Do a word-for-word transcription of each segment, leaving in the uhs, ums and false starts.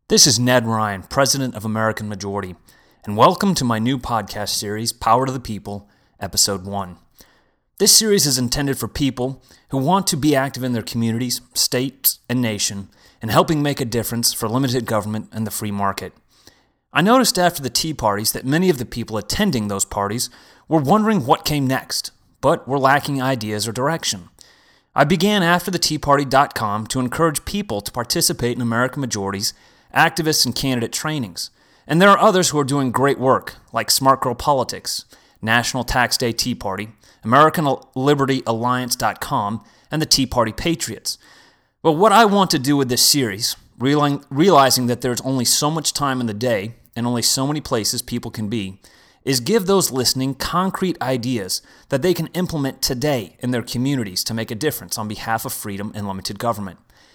This is Ned Ryan, President of American Majority, and welcome to my new podcast series, Power to the People, Episode one. This series is intended for people who want to be active in their communities, states, and nation, and helping make a difference for limited government and the free market. I noticed after the Tea Parties that many of the people attending those parties were wondering what came next, but were lacking ideas or direction. I began after the tea party dot com to encourage people to participate in American Majority's activist and candidate trainings. And there are others who are doing great work, like Smart Girl Politics, National Tax Day Tea Party, American Liberty Alliance dot com, and the Tea Party Patriots. But what I want to do with this series, realizing that there's only so much time in the day and only so many places people can be, is give those listening concrete ideas that they can implement today in their communities to make a difference on behalf of freedom and limited government.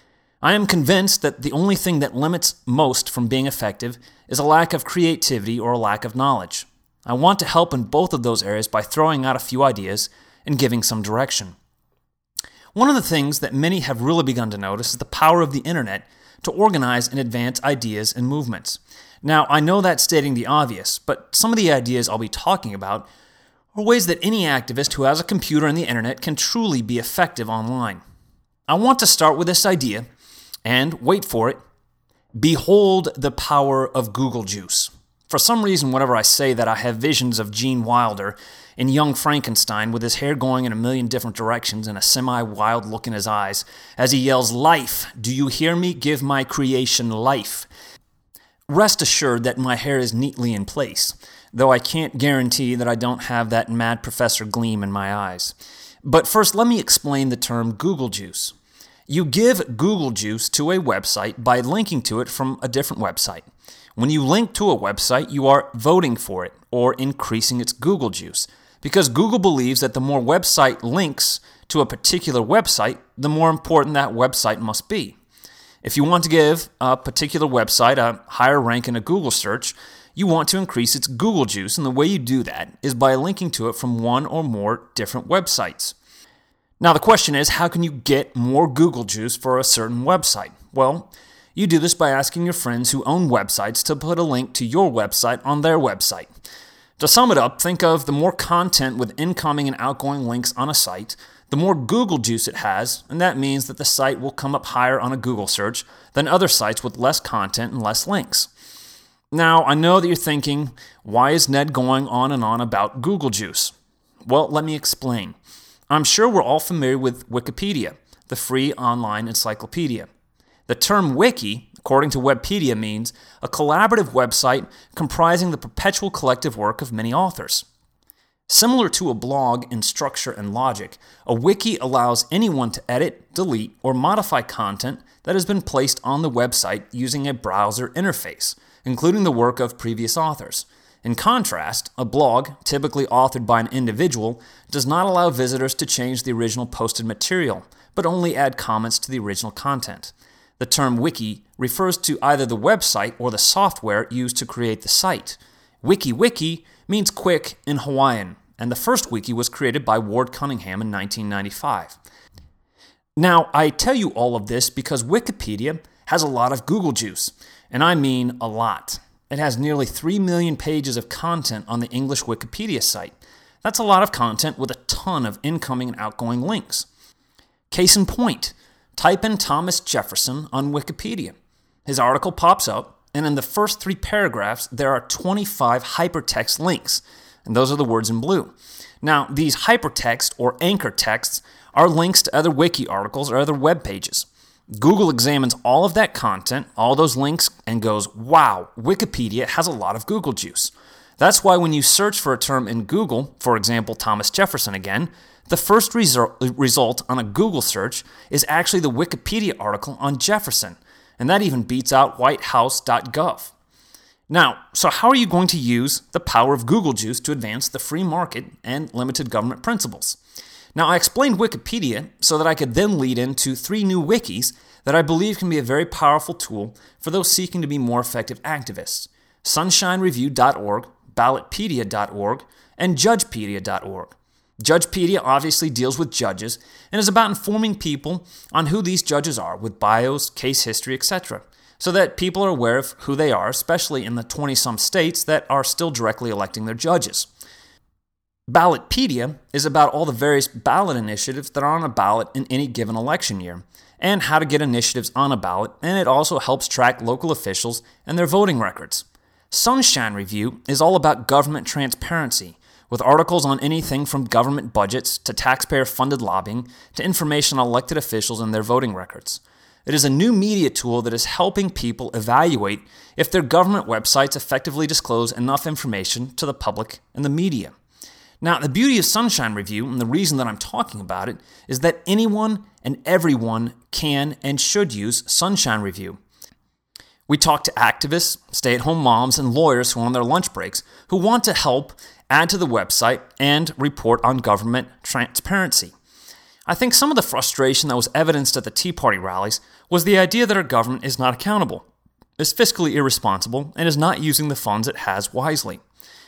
I am convinced that the only thing that limits most from being effective is a lack of creativity or a lack of knowledge. I want to help in both of those areas by throwing out a few ideas and giving some direction. One of the things that many have really begun to notice is the power of the internet to organize and advance ideas and movements. Now, I know that's stating the obvious, but some of the ideas I'll be talking about are ways that any activist who has a computer and the internet can truly be effective online. I want to start with this idea, and wait for it, behold the power of Google Juice. For some reason, whenever I say that, I have visions of Gene Wilder in Young Frankenstein with his hair going in a million different directions and a semi-wild look in his eyes as he yells, "Life! Do you hear me? Give my creation life." Rest assured that my hair is neatly in place, though I can't guarantee that I don't have that mad professor gleam in my eyes. But first, let me explain the term Google Juice. You give Google Juice to a website by linking to it from a different website. When you link to a website, you are voting for it or increasing its Google Juice, because Google believes that the more website links to a particular website, the more important that website must be. If you want to give a particular website a higher rank in a Google search, you want to increase its Google Juice, and the way you do that is by linking to it from one or more different websites. Now the question is, how can you get more Google Juice for a certain website? Well, you do this by asking your friends who own websites to put a link to your website on their website. To sum it up, think of the more content with incoming and outgoing links on a site, the more Google Juice it has, and that means that the site will come up higher on a Google search than other sites with less content and less links. Now, I know that you're thinking, why is Ned going on and on about Google Juice? Well, let me explain. I'm sure we're all familiar with Wikipedia, the free online encyclopedia. The term wiki, according to Wikipedia, means a collaborative website comprising the perpetual collective work of many authors. Similar to a blog in structure and logic, a wiki allows anyone to edit, delete, or modify content that has been placed on the website using a browser interface, including the work of previous authors. In contrast, a blog, typically authored by an individual, does not allow visitors to change the original posted material, but only add comments to the original content. The term wiki refers to either the website or the software used to create the site. Wiki wiki means quick in Hawaiian, and the first wiki was created by Ward Cunningham in nineteen ninety-five. Now, I tell you all of this because Wikipedia has a lot of Google Juice, and I mean a lot. It has nearly three million pages of content on the English Wikipedia site. That's a lot of content with a ton of incoming and outgoing links. Case in point, type in Thomas Jefferson on Wikipedia. His article pops up, and in the first three paragraphs, there are twenty-five hypertext links, and those are the words in blue. Now, these hypertext or anchor texts are links to other wiki articles or other web pages. Google examines all of that content, all those links, and goes, wow, Wikipedia has a lot of Google Juice. That's why when you search for a term in Google, for example, Thomas Jefferson again, the first result result on a Google search is actually the Wikipedia article on Jefferson, and that even beats out white house dot gov. Now, so how are you going to use the power of Google Juice to advance the free market and limited government principles? Now, I explained Wikipedia so that I could then lead into three new wikis that I believe can be a very powerful tool for those seeking to be more effective activists: sunshine review dot org, ballotpedia dot org, and judgepedia dot org. Judgepedia obviously deals with judges and is about informing people on who these judges are with bios, case history, et cetera. so that people are aware of who they are, especially in the twenty-some states that are still directly electing their judges. Ballotpedia is about all the various ballot initiatives that are on a ballot in any given election year, and how to get initiatives on a ballot, and it also helps track local officials and their voting records. Sunshine Review is all about government transparency, with articles on anything from government budgets to taxpayer-funded lobbying to information on elected officials and their voting records. It is a new media tool that is helping people evaluate if their government websites effectively disclose enough information to the public and the media. Now, the beauty of Sunshine Review, and the reason that I'm talking about it, is that anyone and everyone can and should use Sunshine Review. We talk to activists, stay-at-home moms, and lawyers who are on their lunch breaks who want to help add to the website and report on government transparency. I think some of the frustration that was evidenced at the Tea Party rallies was the idea that our government is not accountable, is fiscally irresponsible, and is not using the funds it has wisely.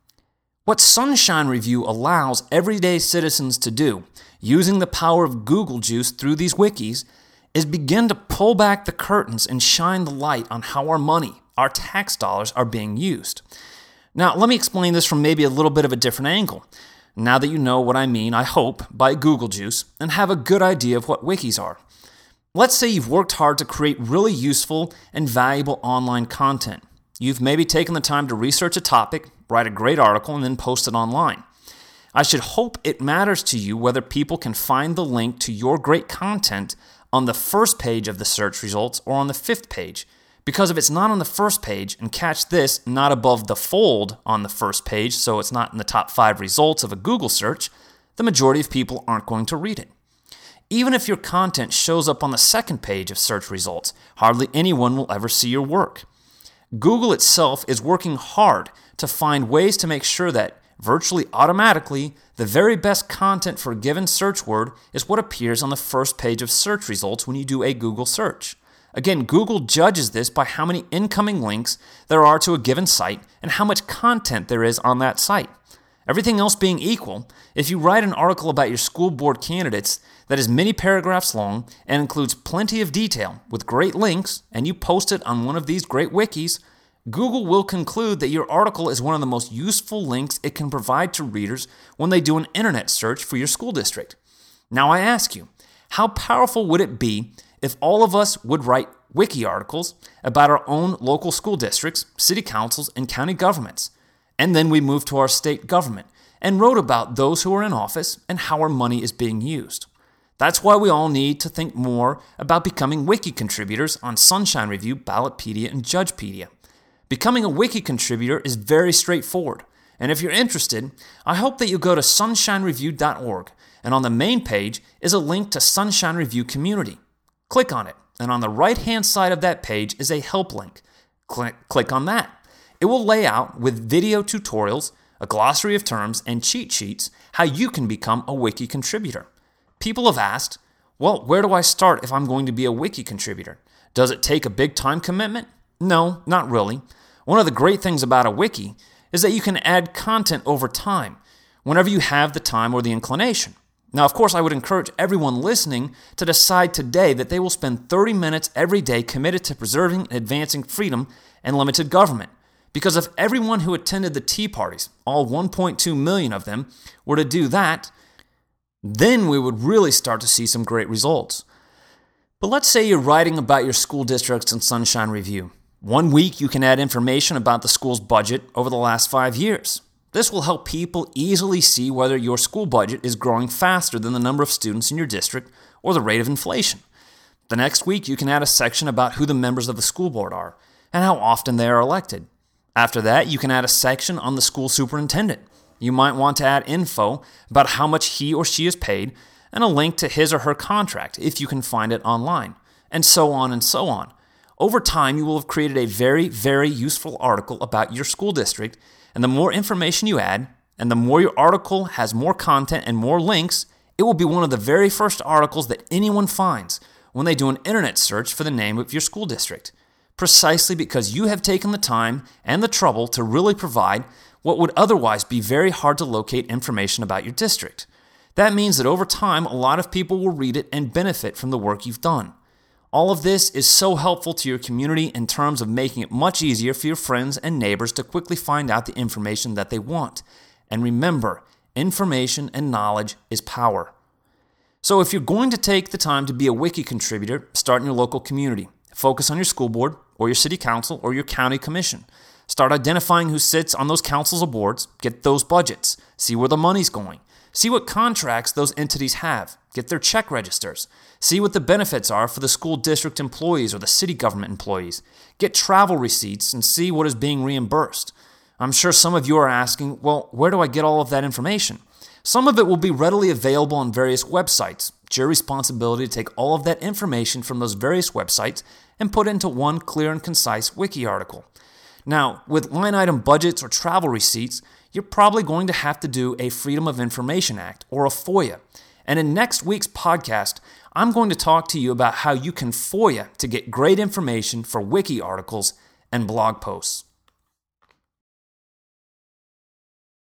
What Sunshine Review allows everyday citizens to do, using the power of Google Juice through these wikis, is begin to pull back the curtains and shine the light on how our money, our tax dollars, are being used. Now, let me explain this from maybe a little bit of a different angle, now that you know what I mean, I hope, by Google Juice, and have a good idea of what wikis are. Let's say you've worked hard to create really useful and valuable online content. You've maybe taken the time to research a topic, write a great article, and then post it online. I should hope it matters to you whether people can find the link to your great content on the first page of the search results or on the fifth page. Because if it's not on the first page, and catch this, not above the fold on the first page, so it's not in the top five results of a Google search, the majority of people aren't going to read it. Even if your content shows up on the second page of search results, hardly anyone will ever see your work. Google itself is working hard to find ways to make sure that, virtually automatically, the very best content for a given search word is what appears on the first page of search results when you do a Google search. Again, Google judges this by how many incoming links there are to a given site and how much content there is on that site. Everything else being equal, if you write an article about your school board candidates that is many paragraphs long and includes plenty of detail with great links, and you post it on one of these great wikis, Google will conclude that your article is one of the most useful links it can provide to readers when they do an internet search for your school district. Now I ask you, how powerful would it be if all of us would write wiki articles about our own local school districts, city councils, and county governments, and then we moved to our state government and wrote about those who are in office and how our money is being used? That's why we all need to think more about becoming wiki contributors on Sunshine Review, Ballotpedia, and Judgepedia. Becoming a wiki contributor is very straightforward, and if you're interested, I hope that you go to sunshine review dot org, and on the main page is a link to Sunshine Review Community. Click on it, and on the right-hand side of that page is a help link. Click, click on that. It will lay out with video tutorials, a glossary of terms, and cheat sheets how you can become a wiki contributor. People have asked, well, where do I start if I'm going to be a wiki contributor? Does it take a big time commitment? No, not really. One of the great things about a wiki is that you can add content over time, whenever you have the time or the inclination. Now, of course, I would encourage everyone listening to decide today that they will spend thirty minutes every day committed to preserving and advancing freedom and limited government. Because if everyone who attended the Tea Parties, all one point two million of them, were to do that, then we would really start to see some great results. But let's say you're writing about your school districts in Sunshine Review. One week you can add information about the school's budget over the last five years. This will help people easily see whether your school budget is growing faster than the number of students in your district or the rate of inflation. The next week you can add a section about who the members of the school board are and how often they are elected. After that, you can add a section on the school superintendent. You might want to add info about how much he or she is paid and a link to his or her contract if you can find it online, and so on and so on. Over time, you will have created a very, very useful article about your school district, and the more information you add, and the more your article has more content and more links, it will be one of the very first articles that anyone finds when they do an internet search for the name of your school district, precisely because you have taken the time and the trouble to really provide what would otherwise be very hard to locate information about your district. That means that over time, a lot of people will read it and benefit from the work you've done. All of this is so helpful to your community in terms of making it much easier for your friends and neighbors to quickly find out the information that they want. And remember, information and knowledge is power. So if you're going to take the time to be a Wiki contributor, start in your local community. Focus on your school board or your city council or your county commission. Start identifying who sits on those councils or boards. Get those budgets. See where the money's going. See what contracts those entities have. Get their check registers. See what the benefits are for the school district employees or the city government employees. Get travel receipts and see what is being reimbursed. I'm sure some of you are asking, well, where do I get all of that information? Some of it will be readily available on various websites. It's your responsibility to take all of that information from those various websites and put it into one clear and concise wiki article. Now, with line item budgets or travel receipts, you're probably going to have to do a Freedom of Information Act or a FOIA. And in next week's podcast, I'm going to talk to you about how you can FOIA to get great information for wiki articles and blog posts.